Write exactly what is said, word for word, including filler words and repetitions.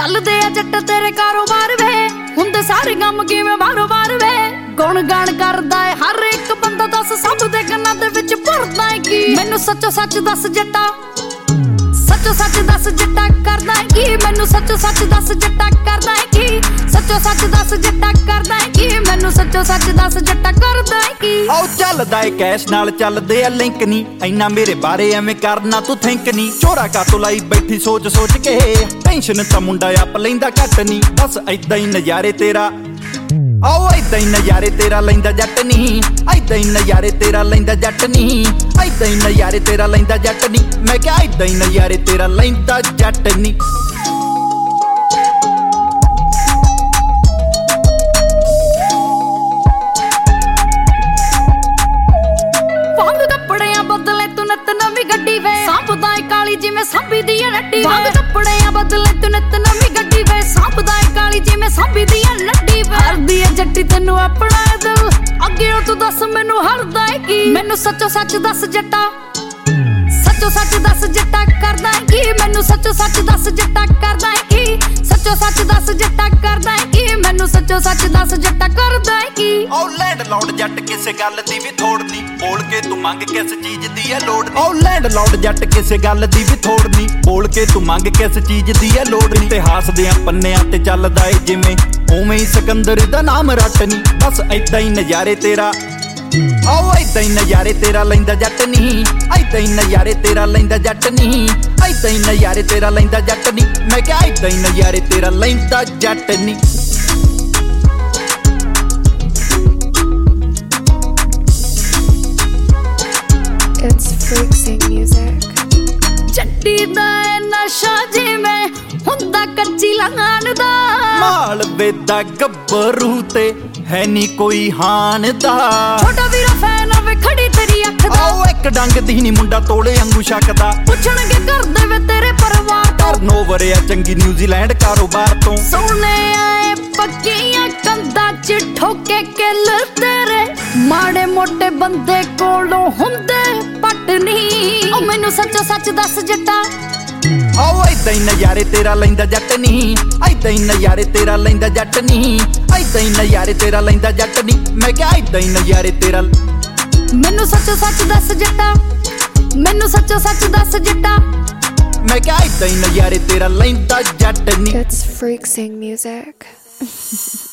ਚੱਲਦੇ ਆ ਜੱਟ ਤੇਰੇ ਕਾਰੋਬਾਰ ਵੇ, ਹੁੰਦੇ ਸਾਰੇ ਕੰਮ ਕਿਵੇਂ ਬਾਰੋ ਬਾਰ ਵੇ। ਗੁਣ ਗਾਣ ਕਰਦਾ ਏ ਹਰ ਇੱਕ ਬੰਦਾ, ਦੱਸ ਸਭ ਦੇ ਕੰਨਾਂ ਦੇ ਵਿੱਚ ਭਰਦਾ ਏ ਕੀ। ਮੈਨੂੰ ਸੱਚੋ ਸੱਚ ਦੱਸ ਜੱਟਾ, ਸੱਚੋ ਸੱਚ ਦੱਸ ਜੱਟਾ ਕਰਦਾ ਏ ਕੀ। ਮੈਨੂੰ ਸੱਚੋ ਸੱਚ ਦੱਸ ਜੱਟਾ ਕਰਦਾ ਏ ਕੀ। ਸੱਚੋ ਸੱਚ ਦੱਸ ਜੱਟਾ ਕਰਦਾ ਏ ਕੀ। ਮੈਨੂੰ ਸੱਚੋ ਸੱਚ ਦੱਸ ਜੱਟਾ ਕਰਦਾ ਏ ਕੀ। ਆਓ ਚੱਲਦਾ ਏ ਕੈਸ਼ ਨਾਲ ਚੱਲਦੇ ਆ ਲਿੰਕ ਨੀ, ਇੰਨਾ ਮੇਰੇ ਬਾਰੇ ਐਵੇਂ ਕਰਨਾ ਤੂੰ ਥਿੰਕ ਨੀ। ਚੋਰਾ ਕਾਤੋਂ ਲਾਈ ਬੈਠੀ ਸੋਚ ਸੋਚ ਕੇ, ਟੈਨਸ਼ਨ ਤਾਂ ਮੁੰਡਾ ਆਪ ਲੈਂਦਾ ਘੱਟ ਨੀ। ਬਸ ਏਦਾਂ ਹੀ ਨਜ਼ਾਰੇ ਤੇਰਾ, ਆਓ ਏਦਾਂ ਹੀ ਨਜ਼ਾਰੇ ਤੇਰਾ ਲੈਂਦਾ ਜੱਟ ਨੀ। ਏਦਾਂ ਹੀ ਨਜ਼ਾਰੇ ਤੇਰਾ ਲੈਂਦਾ ਜੱਟ ਨੀ। ਏਦਾਂ ਹੀ ਨਜ਼ਾਰੇ ਤੇਰਾ ਲੈਂਦਾ ਜੱਟ ਨੀ। ਮੈਂ ਕਿਹਾ ਏਦਾਂ ਹੀ ਨਜ਼ਾਰੇ ਤੇਰਾ ਲੈਂਦਾ ਜੱਟ ਨੀ। ਵਾਂਗ ਕੱਪੜਿਆਂ ਬਦਲੇ ਤੂੰ ਨਿੱਤ ਨਵੀਂ ਗੱਡੀ ਵੇ, ਸਾਂਭਦਾ ਏ ਕਾਲੀ ਜਿਵੇਂ ਸਾਂਭੀ ਦੀ ਏ ਨੱਡੀ। ਵਾਂਗ ਕੱਪੜਿਆਂ ਬਦਲੇ ਤੂੰ ਨਿੱਤ ਨਵੀਂ ਗੱਡੀ ਵੇ, ਸਾਂਭਦਾ ਏ ਕਾਲੀ ਜਿਵੇਂ ਸਾਂਭੀ ਦੀ ਏ ਨੱਡੀ ਵੇ। ਹਰਦੀ ਏ ਜੱਟੀ ਤੈਨੂੰ ਆਪਣਾ ਦਿਲ, ਅੱਗੇ ਤੂੰ ਦੱਸ ਮੈਨੂੰ ਹਰਦਾ ਏ ਕੀ। ਮੈਨੂੰ ਸੱਚੋ ਸੱਚ ਦੱਸ ਜੱਟਾ, ਸੱਚੋ ਸੱਚ ਦੱਸ ਜੱਟਾ ਕਰਦਾ ਏ ਕੀ। ਮੈਨੂੰ ਸੱਚੋ ਸੱਚ ਦੱਸ ਜੱਟਾ ਕਰਦਾ ਏ ਕੀ। ਸੱਚੋ ਸੱਚ ਦੱਸ ਜੱਟਾ ਕਰਦਾ ਏ ਕੀ। ਮੈਨੂੰ ਸੱਚੋ ਸੱਚ ਦੱਸ ਜੱਟਾ ਕਰਦਾ ਏ ਕੀ। ਓ ਲੈਂਡ ਲੌਂਡ ਜੱਟ ਕਿਸੇ ਗੱਲ ਦੀ ਵੀ ਥੋੜ ਨੀ, ਬੋਲ ਕੇ ਤੂੰ ਮੰਗ ਕਿਸ ਚੀਜ਼ ਦੀ ਐ ਲੋੜ ਨੀ। ਓ ਲੈਂਡ ਲੌਂਡ ਜੱਟ ਕਿਸੇ ਗੱਲ ਦੀ ਵੀ ਥੋੜ ਨੀ, ਬੋਲ ਕੇ ਤੂੰ ਮੰਗ ਕਿਸ ਚੀਜ਼ ਦੀ ਐ ਲੋੜ ਨੀ। ਇਤਿਹਾਸ ਦੇ ਪੰਨਿਆਂ ਤੇ ਚੱਲਦਾ ਏ ਜਿਵੇਂ, ਉਵੇਂ ਹੀ ਸਿਕੰਦਰ ਦਾ ਨਾਮ ਰੱਟ ਨੀ। ਬਸ ਏਦਾਂ ਹੀ ਨਜ਼ਾਰੇ ਤੇਰਾ, ਆਓ ਏਦਾਂ ਹੀ ਨਜ਼ਾਰੇ ਤੇਰਾ ਲੈਂਦਾ ਜੱਟ ਨੀ। ਏਦਾਂ ਹੀ ਨਜ਼ਾਰੇ ਤੇਰਾ ਲੈਂਦਾ ਜੱਟ ਨੀ। ਏਦਾਂ ਹੀ ਨਜ਼ਾਰੇ ਤੇਰਾ ਲੈਂਦਾ ਜੱਟ ਨੀ। ਮੈਂ ਕਿਹਾ ਏਦਾਂ ਹੀ ਨਜ਼ਾਰੇ ਤੇਰਾ ਲੈਂਦਾ ਜੱਟ ਨੀ। It's Freaksing Music. ਜੱਟੀ ਦਾ ਏ ਨਸ਼ਾ ਜਿਵੇਂ ਹੁੰਦਾ ਕੱਚੀ ਲਾਣ ਦਾ, ਮਾਲਵੇ ਦਾ ਗੱਭਰੂ ਤੇ ਹੈ ਨੀ ਕੋਈ ਹਾਨ ਦਾ। ਛੋਟਾ ਵੀਰਾ ਫੈਨ ਵੇ ਖੜੀ ਤੇਰੀ ਅੱਖ ਦਾ, ਆਓ ਇੱਕ ਡੰਗ ਦੀ ਨੀ ਮੁੰਡਾ ਤੋਲੇ ਅੰਗੂ ਛਕਦਾ। ਪੁੱਛਣਗੇ ਕਰਦੇ ਵੇ ਤੇਰੇ ਪਰਿਵਾਰ ਤੋਂ, ਟਰਨਓਵਰ ਆ ਚੰਗੀ ਨਿਊਜ਼ੀਲੈਂਡ ਕਾਰੋਬਾਰ ਤੋਂ। ਸੁਣਨੇ ਆਏ ਪੱਕੀਆਂ ਕੰਧਾਂ ਚ ਠੋਕੇ ਕਿੱਲ ਤੇਰੇ, ਮਾੜੇ ਮੋਟੇ ਬੰਦੇ ਕੋਲੋਂ ਹੁੰਦੇ ਪੱਟ ਨੀ। ਓ ਮੈਨੂੰ ਸੱਚੋ ਸੱਚ ਦੱਸ ਜੱਟਾ, ਆਓ ਏਦਾਂ ਹੀ ਨਜ਼ਾਰੇ ਤੇਰਾ ਲੈਂਦਾ ਜੱਟ ਨੀ। ਏਦਾਂ ਹੀ ਨਜ਼ਾਰੇ ਤੇਰਾ ਲੈਂਦਾ ਜੱਟ ਨੀ। ਏਦਾਂ ਹੀ ਨਜ਼ਾਰੇ ਤੇਰਾ ਲੈਂਦਾ ਜੱਟ ਨੀ। ਮੈਂ ਕਿਹਾ ਏਦਾਂ ਹੀ ਨਜ਼ਾਰੇ ਤੇਰਾ। ਮੈਨੂੰ ਸੱਚੋ ਸੱਚ ਦੱਸ ਜੱਟਾ, ਮੈਨੂੰ ਸੱਚੋ ਸੱਚ ਦੱਸ ਜੱਟਾ। ਮੈਂ ਕਿਹਾ ਏਦਾਂ ਹੀ ਨਜ਼ਾਰੇ ਤੇਰਾ ਲੈਂਦਾ ਜੱਟ ਨੀ। It's Freaksing Music.